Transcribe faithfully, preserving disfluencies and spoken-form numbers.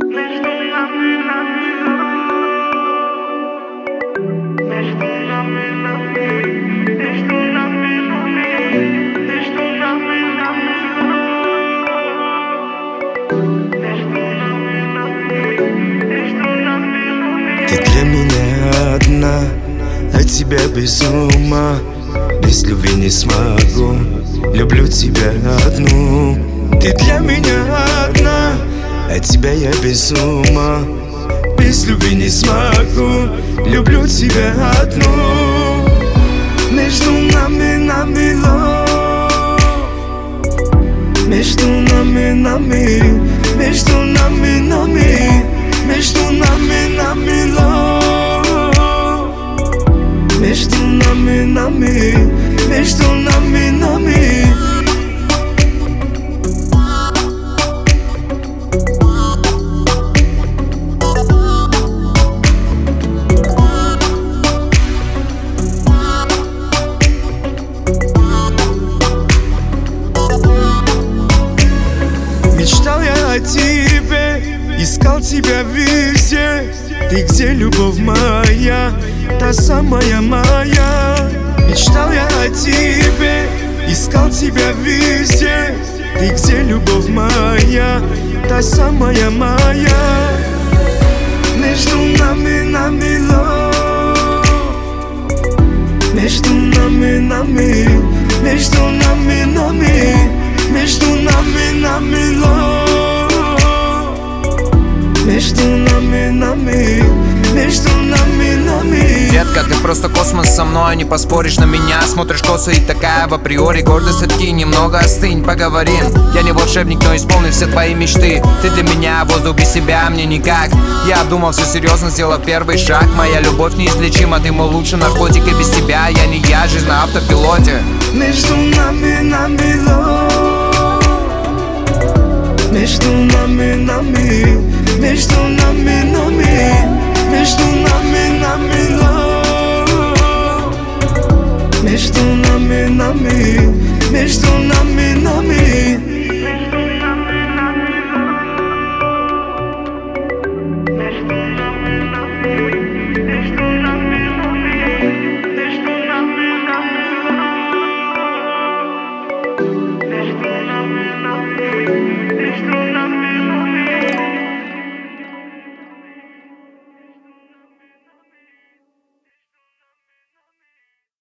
Ты для меня одна, от тебя без ума. Без любви не смогу, люблю тебя одну. Ты для меня одна, от тебя я без ума. Без любви не смогу, люблю тебя одну. Между нами, нами love. Между нами, нами, между нами, нами, между нами, нами love. Между нами, нами, между нами, нами. Мечтал я о тебе, искал тебя везде. Ты где, любовь моя, та самая моя? Мечтал я о тебе, искал тебя везде. Ты где, любовь моя, та самая моя? Между нами, нами love. Между нами, нами, между нами, нами, между нами, нами love. Между нами, нами, между нами, нами. Детка, ты просто космос со мной, не поспоришь на меня. Смотришь косо и такая в априори. Гордость откинь, немного остынь, поговорим. Я не волшебник, но исполню все твои мечты. Ты для меня воздух, без себя мне никак. Я обдумал все серьезно, сделал первый шаг. Моя любовь неизлечима, ты мой лучший наркотик. И без тебя я не я, жизнь на автопилоте. Между нами, нами love. Между нами, нами, между нами, нами, между нами, нами love. Между нами, нами, между нами, нами.